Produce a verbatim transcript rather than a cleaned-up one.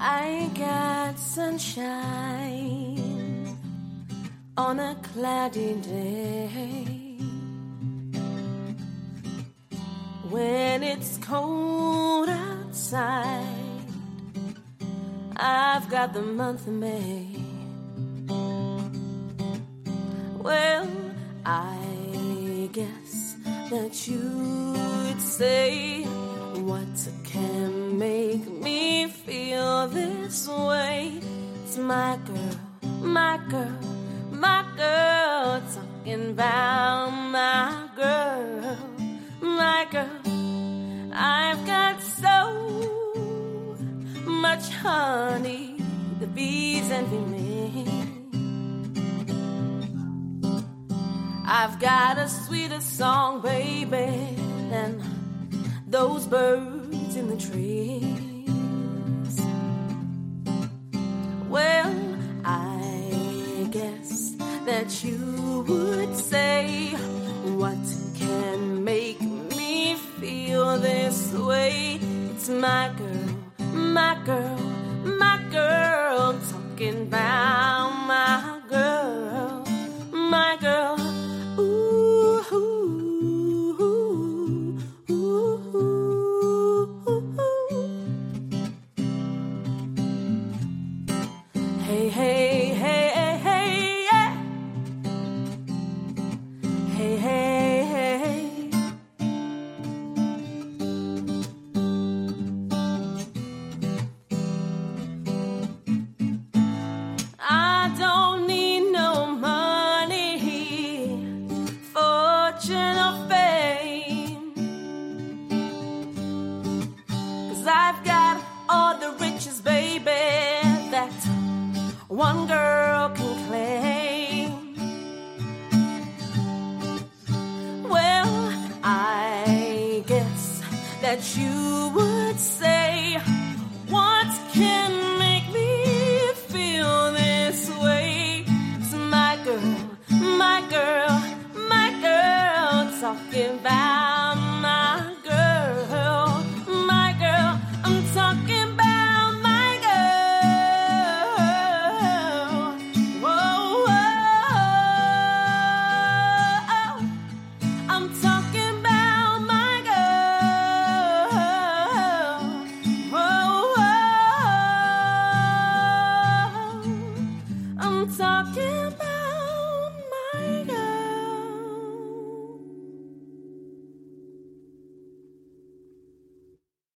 I got sunshine on a cloudy day. When it's cold outside, I've got the month of May. Well, I guess that you'd say, what can make me feel this way? It's my girl, my girl, my girl, talking about my girl, my girl. I've got so much honey, the bees envy me. I've got a sweeter song, baby, than those birds in the trees. Well, I guess that you would say, what can make me feel this way? It's my girl, my girl, my girl, talking about my girl, my girl. Ooh, ooh, ooh, ooh, ooh. Hey, hey, hey, hey, yeah. Hey, hey, hey. I don't need no money, fortune or fame, 'cause I've got all the riches, baby, that one girl can claim. Well, I guess that you